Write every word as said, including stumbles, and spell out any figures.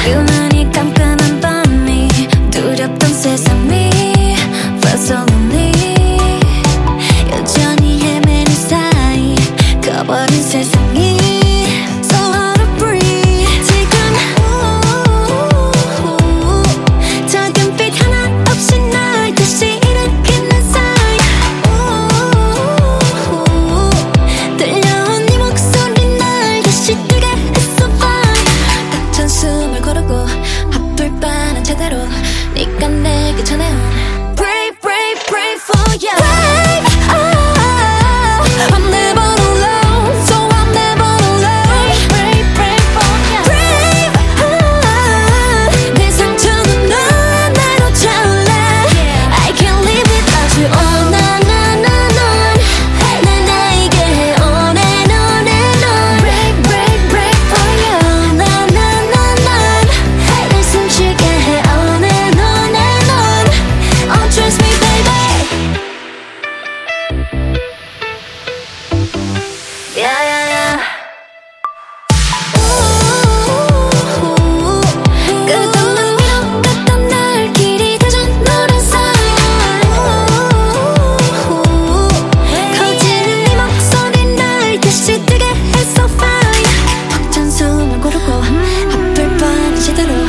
유난히 깜깜한 밤이 두렵던 세상이 Felt so lonely 여전히 헤매는 사이 꺼버린 세상이 So hard to breathe 지금 작은 빛 하나 없이 날 다시 일으키는 사이 들려온 네 목소리 날 다시 뜨게 했어 fine 벅찬 숨을 고르고 아플 바는 제대로 네가 내게 전해온 Brave, brave, brave for you Brave, oh, I'm never alone So I'm never alone Brave, brave for you Brave, oh, 내 상처는 넌 나로 차올라 I can't live without you Oh, na, na, na, na 날 나에게 해 On and on and on Brave, brave, brave for you Na, na, na, na 날 숨쉬게 해 On and on and on Oh, trust me, baby Yeah, yeah, yeah 끝없는 위로 갔던 날 길이 되준 노란 사이 커지는 네 목소리 날 다시 뜨게 했어 fine 벅찬 숨을 고르고 아플 바는 제대로